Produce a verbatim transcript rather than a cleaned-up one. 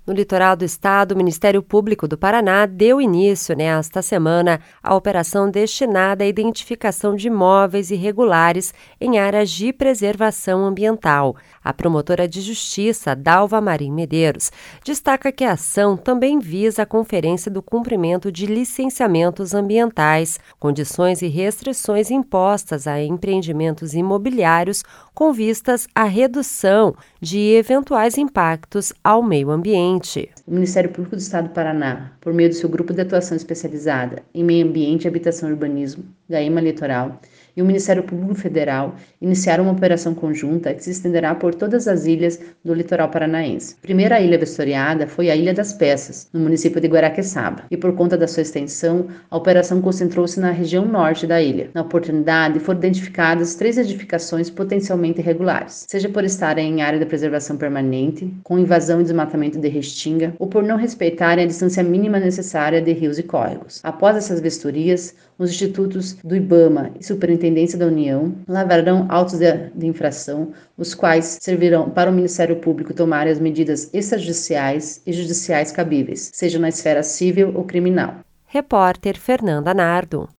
No litoral do estado, o Ministério Público do Paraná deu início nesta semana à operação destinada à identificação de imóveis irregulares em áreas de preservação ambiental. A promotora de justiça, Dalva Marim Medeiros, destaca que a ação também visa a conferência do cumprimento de licenciamentos ambientais, condições e restrições impostas a empreendimentos imobiliários com vistas à redução de eventuais impactos ao meio ambiente. O Ministério Público do Estado do Paraná, por meio do seu Grupo de Atuação Especializada em Meio Ambiente, Habitação e Urbanismo, GAEMA Litoral, e o Ministério Público Federal iniciaram uma operação conjunta que se estenderá por todas as ilhas do litoral paranaense. A primeira ilha vistoriada foi a Ilha das Peças, no município de Guaraqueçaba, e por conta da sua extensão, a operação concentrou-se na região norte da ilha. Na oportunidade, foram identificadas três edificações potencialmente irregulares, seja por estarem em área de preservação permanente, com invasão e desmatamento de restinga, ou por não respeitarem a distância mínima necessária de rios e córregos. Após essas vistorias, os institutos do IBAMA e Superintendência da União lavrarão autos de, de infração, os quais servirão para o Ministério Público tomar as medidas extrajudiciais e judiciais cabíveis, seja na esfera civil ou criminal. Repórter Fernanda Nardo.